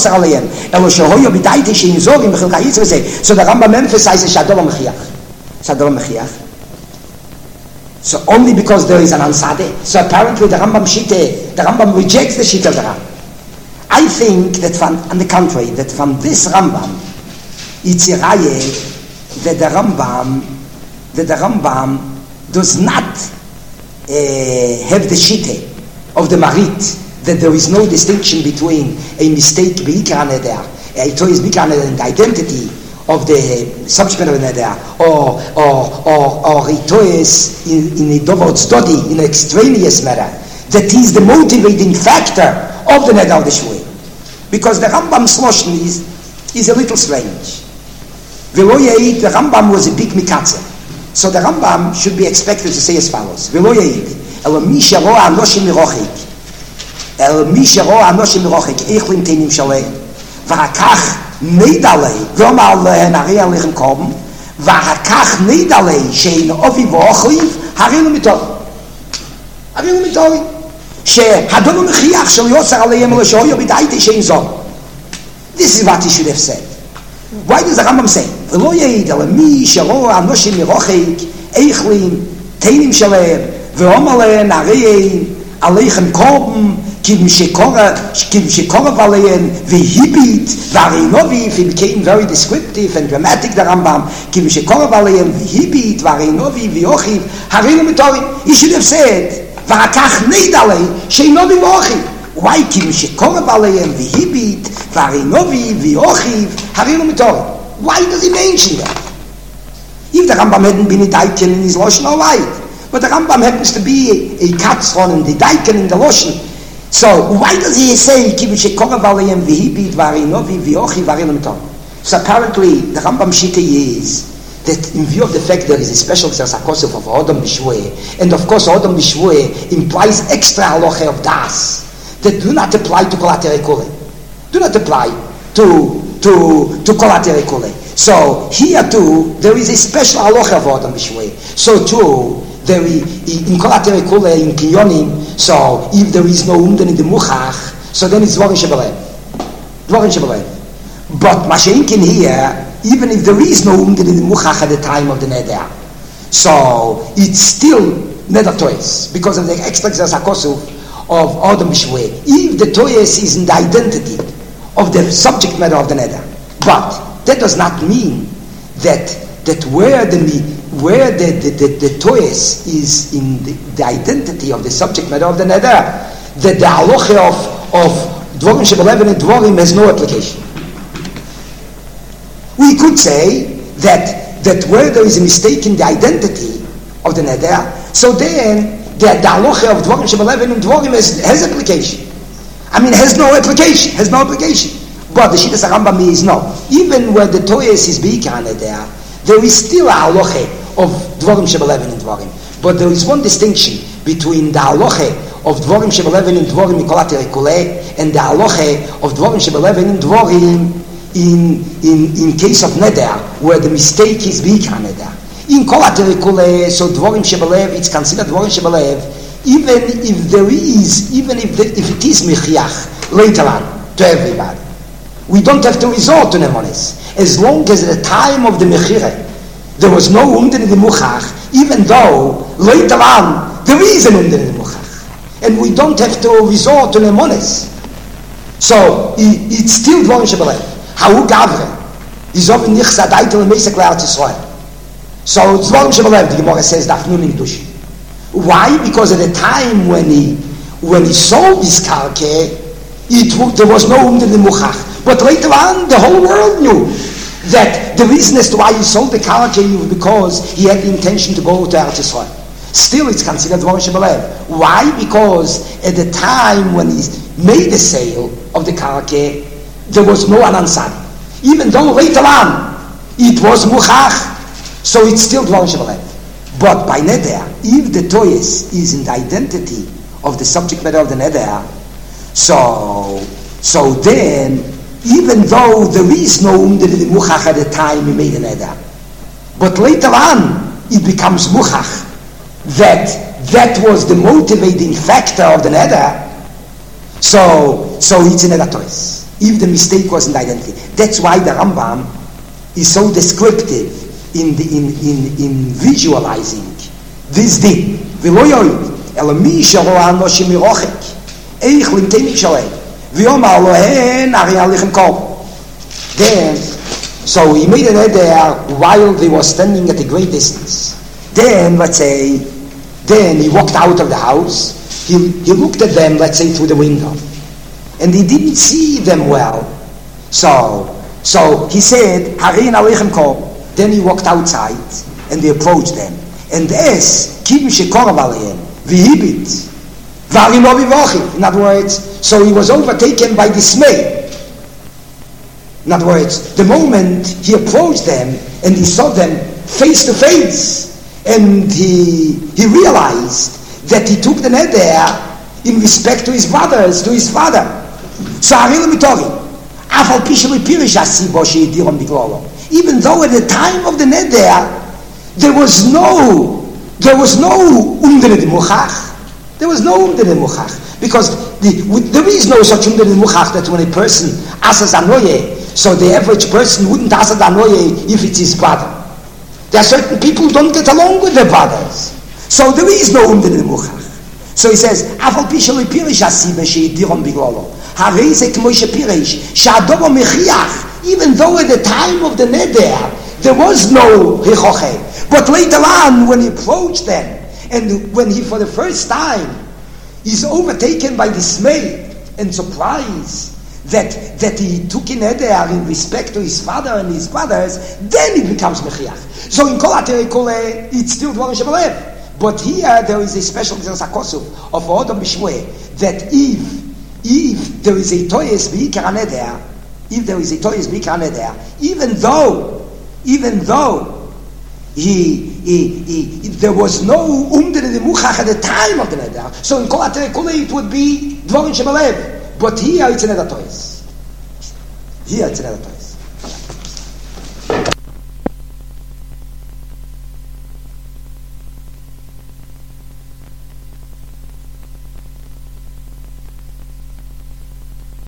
yosar alayem elo shehoyo b'daite shein zorim b'chilka yitzvah. So the Rambam emphasizes shadol mechiach. Shadol mechiach. So only because there is an ansade. So apparently the Rambam rejects the Shita of the Rambam. I think that on the contrary, that from this Rambam, it's a raye that the Rambam does not have the Shita of the Marit, that there is no distinction between a mistake b'ikar neder, a toys b'ikar neder, and the identity of the subject matter of the neder, or a toys in a dovot study, in an extraneous matter, that is the motivating factor of the neder of the shvui. Because the Rambam's loshon is a little strange. The Rambam was a big mikatzer. So the Rambam should be expected to say as follows. V'lo ya'id, el mi shero anoshim mirochik, eichlim teinim shalei, v'hakach neidalei, v'omar lehen ari alechem korban, v'hakach neidalei, shein ovi v'ochliv, harilu mitori. שהדון מחיח של יוצר עליהם אלא שהויו בדאיתי שאין זו. This is what he should have said. Why does the Rambam say? ולא יעיד אלא מי שרואה אנושים מרוחק, איכלים, תינים שלהם, ואומר להם הרי עליכם קורבן, כמשקורב עליהם, והיבית, והרינובי, he became very descriptive and dramatic, the Rambam, כמשקורב עליהם, והיבית, והרינובי, ויוחיב, הרי לא מתורים. He should have said, ואחר נדעלי שאינובי ואוכיב. Why? כי משקורב עליהם והיבית והרינובי ואוכיב הרינו מתורים. Why does he mention that? If the Rambam hadn't been a Daiken in his Loshen, all right. But the Rambam happens to be a Katzron and the Daiken in the Loshen. So why does he say כי משקורב עליהם והיבית והרינובי ואוכיב הרינו מתורים? So apparently the Rambam Shita is that in view of the fact there is a special Zersakosev of Odom B'Shvueh, and of course Odom B'Shvueh implies extra halacha of das that do not apply to Kolat Kule, do not apply to Kolat Kule. So here too there is a special halacha of Odom B'Shvueh. So too there is in Kolat Kule in Kinyonim. So if there is no umden in the Muchach, so then it's Dvorim Shebalev. But Masha'inkin here, even if there is no umden in the Muchach at the time of the Neder, so it's still Neder Toys, because of the extra Zakosu of Odom B'Shvueh. If the Toys is in the identity of the subject matter of the Neder, but that does not mean that where the Toys is in the identity of the subject matter of the Neder, that the halacha of Dvorim Shebalev and Dvorim has no application. We could say that where there is a mistake in the identity of the neder, so then the halacha of Dvorim Shebalev and Dvorim has application. I mean, has no application. But the Shittas Rambam is no. Even where the Toyes is B'ikar neder, there is still a halacha of Dvorim Shebalev and Dvorim. But there is one distinction between the halacha of Dvorim Shebalev and Dvorim Mikolat Kule and the halacha of Dvorim Shebalev and Dvorim in case of neder, where the mistake is b'ikar neder. In kol kule, so dvorim shebalev, it's considered dvorim shebalev, even if it is mechiach later on to everybody. We don't have to resort to nemonis. As long as at the time of the mechire there was no umden in the muchach, even though later on there is an umden in the muchach, and we don't have to resort to nemonis. So it's still dvorim shebalev. How Gavre is of in Nichsa Daitel and Mesek Le'at Yisrael. So Dvorim Shebalev, the Gemara says, Dafnun in Dushi. Why? Because at the time when he sold this karke, there was no umden in Muchach. But later on, the whole world knew that the reason as to why he sold the karke was because he had the intention to go to Eretz Yisrael. Still, it's considered Dvorim Shebalev. Why? Because at the time when he made the sale of the karke, there was no anansad. Even though later on it was muchach, so it's still Dvorim Shebalev. But by neder, if the toyes is in the identity of the subject matter of the neder, so then even though there is no umden in the muchach at the time he made a neder, but later on it becomes muchach that was the motivating factor of the neder, so it's a neder toyes. if the mistake wasn't identity. That's why the Rambam is so descriptive in visualizing this din. Then, so he made an there while they were standing at a great distance. Then, let's say, then he walked out of the house. He looked at them, let's say, through the window, and he didn't see them well. So he said, "Harein alechem kol." Then he walked outside, and they approached them. And as kim shekorav aleim v'hibit v'arim lo vivochim. In other words, so he was overtaken by dismay. In other words, the moment he approached them and he saw them face to face, and he realized that he took the neder in respect to his brothers, to his father. So even though at the time of the neder there was no umdene muchach, because there is no such umdene muchach that when a person asas anoye, so the average person wouldn't asas anoye if it's his brother. There are certain people who don't get along with their brothers, so there is no umdene muchach. So he says, even though at the time of the neder there was no hichoche, but later on when he approached them, and when he for the first time is overtaken by dismay and surprise that he took in neder in respect to his father and his brothers, then it becomes mechiach. So in kol atere kol it's still dvarim shebalev. But here there is a special sakosuf of Odom Bishmue that if there is a toyes b'ikar neder, even though there was no umdene muchach at the time of the neder, so in kol atere kol it would be dvarim shebalev. But here it's another toyes.